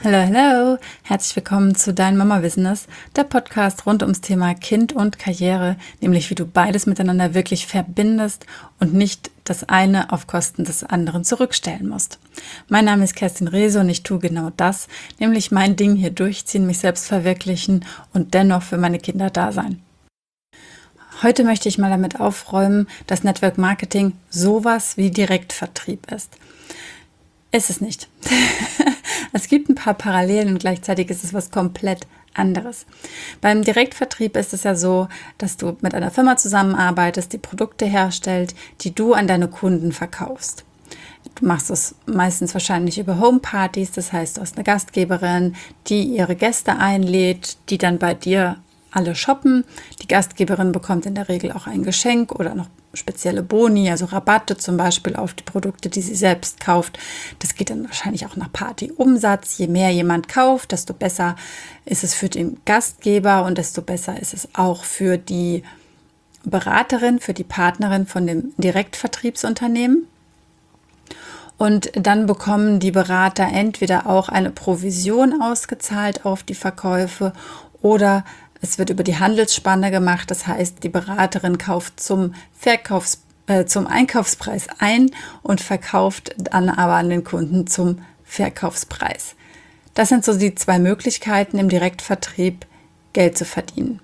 Hallo, hallo, herzlich willkommen zu Dein Mama Business, der Podcast rund ums Thema Kind und Karriere, nämlich wie du beides miteinander wirklich verbindest und nicht das eine auf Kosten des anderen zurückstellen musst. Mein Name ist Kerstin Rehse und ich tue genau das, nämlich mein Ding hier durchziehen, mich selbst verwirklichen und dennoch für meine Kinder da sein. Heute möchte ich mal damit aufräumen, dass Network Marketing sowas wie Direktvertrieb ist. Ist es nicht. Es gibt ein paar Parallelen und gleichzeitig ist es was komplett anderes. Beim Direktvertrieb ist es ja so, dass du mit einer Firma zusammenarbeitest, die Produkte herstellt, die du an deine Kunden verkaufst. Du machst es meistens wahrscheinlich über Homepartys, das heißt, du hast eine Gastgeberin, die ihre Gäste einlädt, die dann bei dir alle shoppen. Die Gastgeberin bekommt in der Regel auch ein Geschenk oder noch spezielle Boni, also Rabatte zum Beispiel auf die Produkte, die sie selbst kauft. Das geht dann wahrscheinlich auch nach Partyumsatz. Je mehr jemand kauft, desto besser ist es für den Gastgeber und desto besser ist es auch für die Beraterin, für die Partnerin von dem Direktvertriebsunternehmen. Und dann bekommen die Berater entweder auch eine Provision ausgezahlt auf die Verkäufe oder es wird über die Handelsspanne gemacht, das heißt, die Beraterin kauft zum Einkaufspreis ein und verkauft dann aber an den Kunden zum Verkaufspreis. Das sind so die zwei Möglichkeiten, im Direktvertrieb Geld zu verdienen.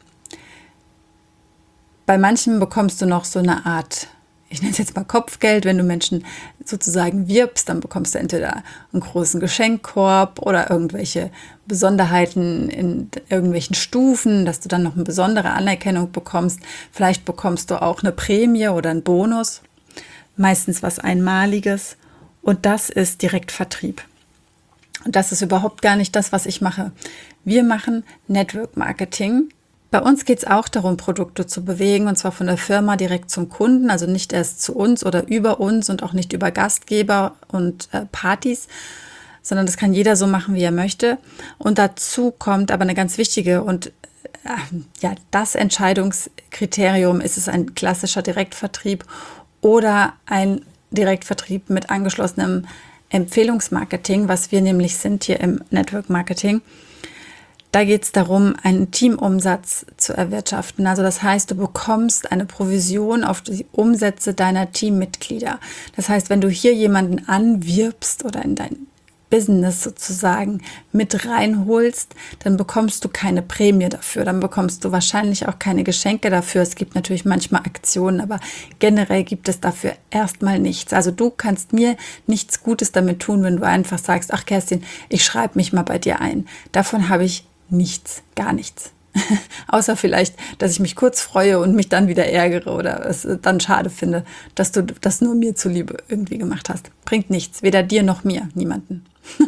Bei manchen bekommst du noch so eine Art, ich nenne es jetzt mal Kopfgeld, wenn du Menschen sozusagen wirbst, dann bekommst du entweder einen großen Geschenkkorb oder irgendwelche Besonderheiten in irgendwelchen Stufen, dass du dann noch eine besondere Anerkennung bekommst. Vielleicht bekommst du auch eine Prämie oder einen Bonus, meistens was Einmaliges. Und das ist Direktvertrieb. Und das ist überhaupt gar nicht das, was ich mache. Wir machen Network Marketing. Bei uns geht es auch darum, Produkte zu bewegen, und zwar von der Firma direkt zum Kunden, also nicht erst zu uns oder über uns und auch nicht über Gastgeber und Partys, sondern das kann jeder so machen, wie er möchte. Und dazu kommt aber eine ganz wichtige und das Entscheidungskriterium, ist es ein klassischer Direktvertrieb oder ein Direktvertrieb mit angeschlossenem Empfehlungsmarketing, was wir nämlich sind hier im Network Marketing. Da geht es darum, einen Teamumsatz zu erwirtschaften. Also das heißt, du bekommst eine Provision auf die Umsätze deiner Teammitglieder. Das heißt, wenn du hier jemanden anwirbst oder in dein Business sozusagen mit reinholst, dann bekommst du keine Prämie dafür. Dann bekommst du wahrscheinlich auch keine Geschenke dafür. Es gibt natürlich manchmal Aktionen, aber generell gibt es dafür erstmal nichts. Also du kannst mir nichts Gutes damit tun, wenn du einfach sagst, ach Kerstin, ich schreibe mich mal bei dir ein. Davon habe ich nichts, gar nichts. Außer vielleicht, dass ich mich kurz freue und mich dann wieder ärgere oder es dann schade finde, dass du das nur mir zuliebe irgendwie gemacht hast. Bringt nichts, weder dir noch mir, niemanden.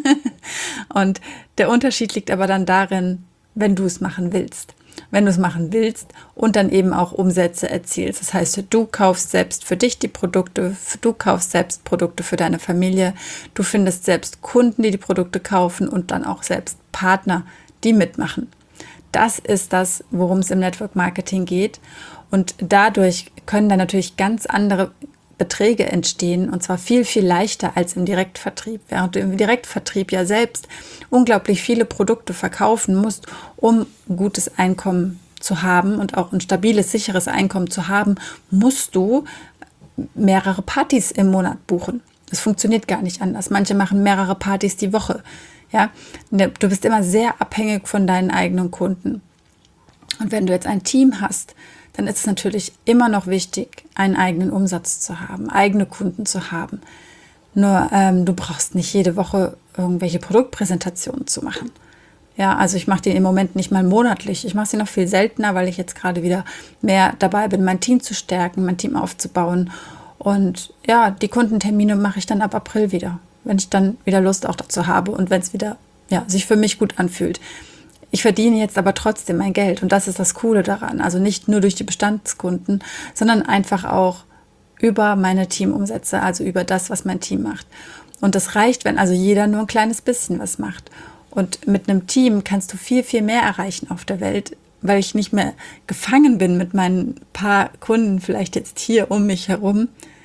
Und der Unterschied liegt aber dann darin, wenn du es machen willst. Wenn du es machen willst und dann eben auch Umsätze erzielst. Das heißt, du kaufst selbst für dich die Produkte, du kaufst selbst Produkte für deine Familie, du findest selbst Kunden, die die Produkte kaufen und dann auch selbst Partner, die mitmachen. Das ist das, worum es im Network Marketing geht. Und dadurch können dann natürlich ganz andere Beträge entstehen und zwar viel, viel leichter als im Direktvertrieb. Während du im Direktvertrieb ja selbst unglaublich viele Produkte verkaufen musst, um ein gutes Einkommen zu haben und auch ein stabiles, sicheres Einkommen zu haben, musst du mehrere Partys im Monat buchen. Das funktioniert gar nicht anders. Manche machen mehrere Partys die Woche. Ja, du bist immer sehr abhängig von deinen eigenen Kunden. Und wenn du jetzt ein Team hast, dann ist es natürlich immer noch wichtig, einen eigenen Umsatz zu haben, eigene Kunden zu haben. Nur du brauchst nicht jede Woche irgendwelche Produktpräsentationen zu machen. Ja, also ich mache die im Moment nicht mal monatlich. Ich mache sie noch viel seltener, weil ich jetzt gerade wieder mehr dabei bin, mein Team zu stärken, mein Team aufzubauen. Und ja, die Kundentermine mache ich dann ab April wieder, wenn ich dann wieder Lust auch dazu habe und wenn es wieder sich für mich gut anfühlt. Ich verdiene jetzt aber trotzdem mein Geld und das ist das Coole daran. Also nicht nur durch die Bestandskunden, sondern einfach auch über meine Teamumsätze, also über das, was mein Team macht. Und das reicht, wenn also jeder nur ein kleines bisschen was macht. Und mit einem Team kannst du viel, viel mehr erreichen auf der Welt, weil ich nicht mehr gefangen bin mit meinen paar Kunden, vielleicht jetzt hier um mich herum,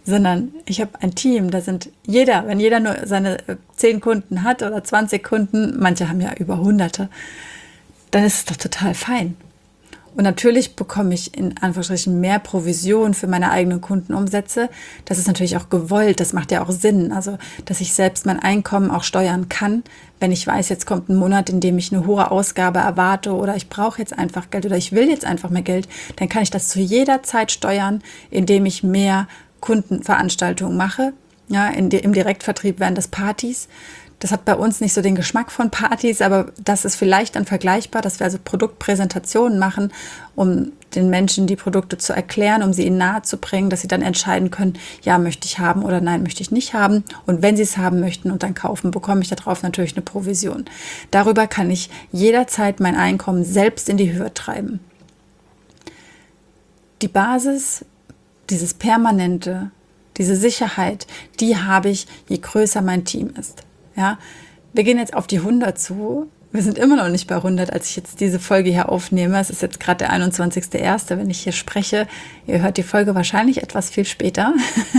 sondern ich habe ein Team, da sind wenn jeder nur seine 10 Kunden hat oder 20 Kunden, manche haben ja über Hunderte, dann ist es doch total fein. Und natürlich bekomme ich in Anführungsstrichen mehr Provision für meine eigenen Kundenumsätze. Das ist natürlich auch gewollt, das macht ja auch Sinn. Also, dass ich selbst mein Einkommen auch steuern kann, wenn ich weiß, jetzt kommt ein Monat, in dem ich eine hohe Ausgabe erwarte oder ich brauche jetzt einfach Geld oder ich will jetzt einfach mehr Geld, dann kann ich das zu jeder Zeit steuern, indem ich mehr Kundenveranstaltungen mache. Ja, im Direktvertrieb wären das Partys. Das hat bei uns nicht so den Geschmack von Partys, aber das ist vielleicht dann vergleichbar, dass wir also Produktpräsentationen machen, um den Menschen die Produkte zu erklären, um sie ihnen nahe zu bringen, dass sie dann entscheiden können, ja, möchte ich haben oder nein, möchte ich nicht haben. Und wenn sie es haben möchten und dann kaufen, bekomme ich darauf natürlich eine Provision. Darüber kann ich jederzeit mein Einkommen selbst in die Höhe treiben. Die Basis, dieses Permanente, diese Sicherheit, die habe ich, je größer mein Team ist. Ja, wir gehen jetzt auf die 100 zu. Wir sind immer noch nicht bei 100, als ich jetzt diese Folge hier aufnehme. Es ist jetzt gerade der 21.01., wenn ich hier spreche. Ihr hört die Folge wahrscheinlich etwas viel später.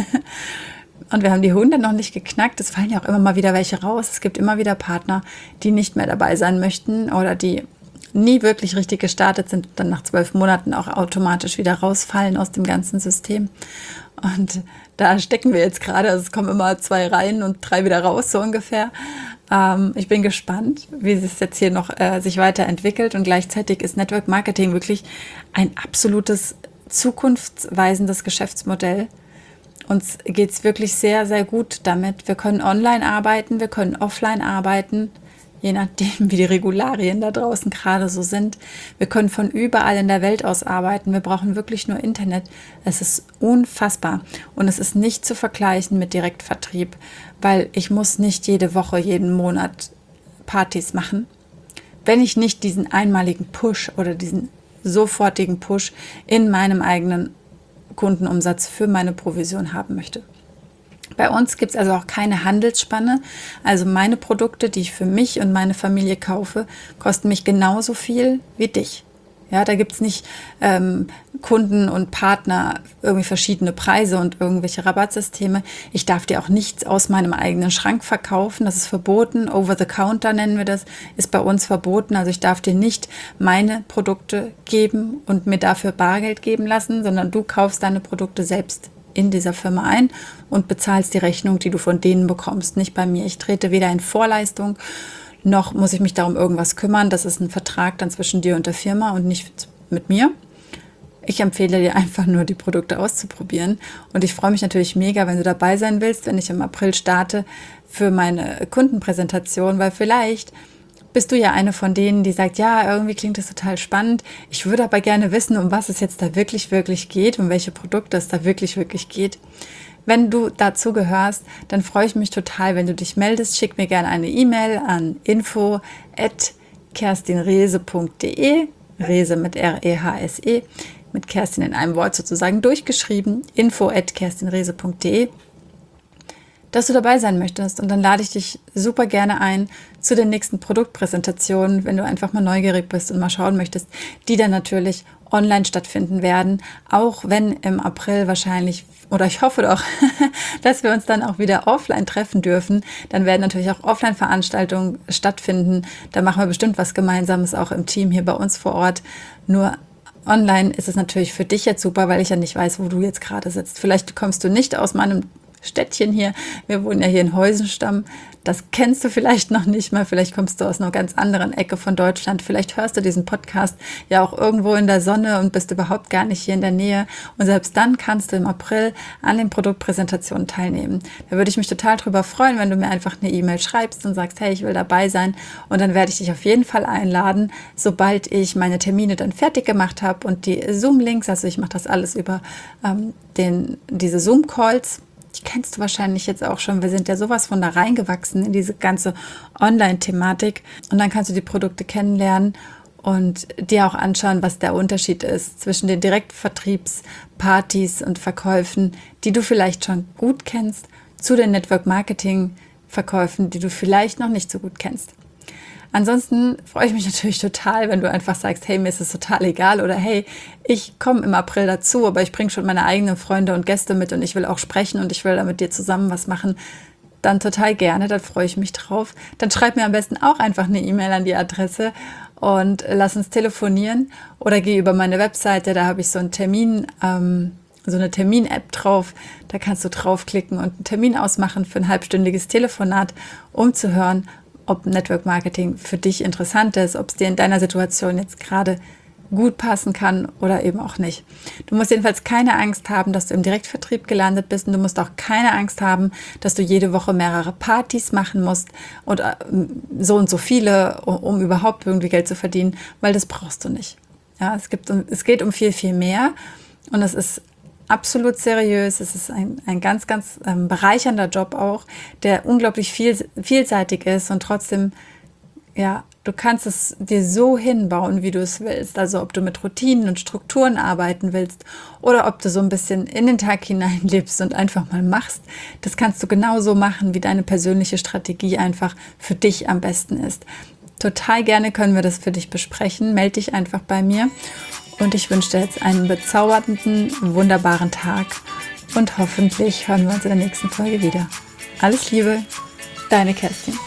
Und wir haben die 100 noch nicht geknackt. Es fallen ja auch immer mal wieder welche raus. Es gibt immer wieder Partner, die nicht mehr dabei sein möchten oder die nie wirklich richtig gestartet sind und dann nach 12 Monaten auch automatisch wieder rausfallen aus dem ganzen System. Und da stecken wir jetzt gerade, also es kommen immer 2 rein und 3 wieder raus, so ungefähr. Ich bin gespannt, wie es jetzt hier noch sich weiterentwickelt und gleichzeitig ist Network Marketing wirklich ein absolutes zukunftsweisendes Geschäftsmodell. Uns geht es wirklich sehr, sehr gut damit. Wir können online arbeiten, wir können offline arbeiten, je nachdem, wie die Regularien da draußen gerade so sind. Wir können von überall in der Welt aus arbeiten. Wir brauchen wirklich nur Internet. Es ist unfassbar. Und es ist nicht zu vergleichen mit Direktvertrieb, weil ich muss nicht jede Woche, jeden Monat Partys machen, wenn ich nicht diesen einmaligen Push oder diesen sofortigen Push in meinem eigenen Kundenumsatz für meine Provision haben möchte. Bei uns gibt es also auch keine Handelsspanne. Also meine Produkte, die ich für mich und meine Familie kaufe, kosten mich genauso viel wie dich. Ja, da gibt es nicht Kunden und Partner irgendwie verschiedene Preise und irgendwelche Rabattsysteme. Ich darf dir auch nichts aus meinem eigenen Schrank verkaufen. Das ist verboten. Over the counter nennen wir das, ist bei uns verboten. Also ich darf dir nicht meine Produkte geben und mir dafür Bargeld geben lassen, sondern du kaufst deine Produkte selbst in dieser Firma ein und bezahlst die Rechnung, die du von denen bekommst, nicht bei mir. Ich trete weder in Vorleistung, noch muss ich mich darum irgendwas kümmern. Das ist ein Vertrag dann zwischen dir und der Firma und nicht mit mir. Ich empfehle dir einfach nur, die Produkte auszuprobieren. Und ich freue mich natürlich mega, wenn du dabei sein willst, wenn ich im April starte für meine Kundenpräsentation, weil vielleicht bist du ja eine von denen, die sagt, ja, irgendwie klingt das total spannend. Ich würde aber gerne wissen, um was es jetzt da wirklich, wirklich geht, um welche Produkte es da wirklich, wirklich geht. Wenn du dazu gehörst, dann freue ich mich total, wenn du dich meldest. Schick mir gerne eine E-Mail an info@kerstinrehse.de, Rehse mit R-E-H-S-E, mit Kerstin in einem Wort sozusagen durchgeschrieben, info@kerstinrehse.de, dass du dabei sein möchtest. Und dann lade ich dich super gerne ein zu den nächsten Produktpräsentationen, wenn du einfach mal neugierig bist und mal schauen möchtest, die dann natürlich online stattfinden werden, auch wenn im April wahrscheinlich, oder ich hoffe doch, dass wir uns dann auch wieder offline treffen dürfen. Dann werden natürlich auch Offline-Veranstaltungen stattfinden. Da machen wir bestimmt was Gemeinsames auch im Team hier bei uns vor Ort. Nur online ist es natürlich für dich jetzt super, weil ich ja nicht weiß, wo du jetzt gerade sitzt. Vielleicht kommst du nicht aus meinem Städtchen hier. Wir wohnen ja hier in Heusenstamm. Das kennst du vielleicht noch nicht mal. Vielleicht kommst du aus einer ganz anderen Ecke von Deutschland. Vielleicht hörst du diesen Podcast ja auch irgendwo in der Sonne und bist überhaupt gar nicht hier in der Nähe. Und selbst dann kannst du im April an den Produktpräsentationen teilnehmen. Da würde ich mich total drüber freuen, wenn du mir einfach eine E-Mail schreibst und sagst, hey, ich will dabei sein. Und dann werde ich dich auf jeden Fall einladen, sobald ich meine Termine dann fertig gemacht habe und die Zoom-Links, also ich mache das alles über diese Zoom-Calls. Die kennst du wahrscheinlich jetzt auch schon. Wir sind ja sowas von da reingewachsen in diese ganze Online-Thematik. Und dann kannst du die Produkte kennenlernen und dir auch anschauen, was der Unterschied ist zwischen den Direktvertriebspartys und Verkäufen, die du vielleicht schon gut kennst, zu den Network-Marketing-Verkäufen, die du vielleicht noch nicht so gut kennst. Ansonsten freue ich mich natürlich total, wenn du einfach sagst, hey, mir ist es total egal oder hey, ich komme im April dazu, aber ich bringe schon meine eigenen Freunde und Gäste mit und ich will auch sprechen und ich will da mit dir zusammen was machen. Dann total gerne, dann freue ich mich drauf. Dann schreib mir am besten auch einfach eine E-Mail an die Adresse und lass uns telefonieren oder geh über meine Webseite, da habe ich so einen Termin, so eine Termin-App drauf, da kannst du draufklicken und einen Termin ausmachen für ein halbstündiges Telefonat, um zu hören, ob Network Marketing für dich interessant ist, ob es dir in deiner Situation jetzt gerade gut passen kann oder eben auch nicht. Du musst jedenfalls keine Angst haben, dass du im Direktvertrieb gelandet bist und du musst auch keine Angst haben, dass du jede Woche mehrere Partys machen musst und so und so viele, um überhaupt irgendwie Geld zu verdienen, weil das brauchst du nicht. Ja, es geht um viel, viel mehr und es ist absolut seriös. Es ist ein ganz, ganz bereichernder Job auch, der unglaublich vielseitig ist und trotzdem, ja, du kannst es dir so hinbauen, wie du es willst. Also ob du mit Routinen und Strukturen arbeiten willst oder ob du so ein bisschen in den Tag hineinlebst und einfach mal machst. Das kannst du genauso machen, wie deine persönliche Strategie einfach für dich am besten ist. Total gerne können wir das für dich besprechen. Melde dich einfach bei mir. Und ich wünsche dir jetzt einen bezaubernden, wunderbaren Tag. Und hoffentlich hören wir uns in der nächsten Folge wieder. Alles Liebe, deine Kerstin.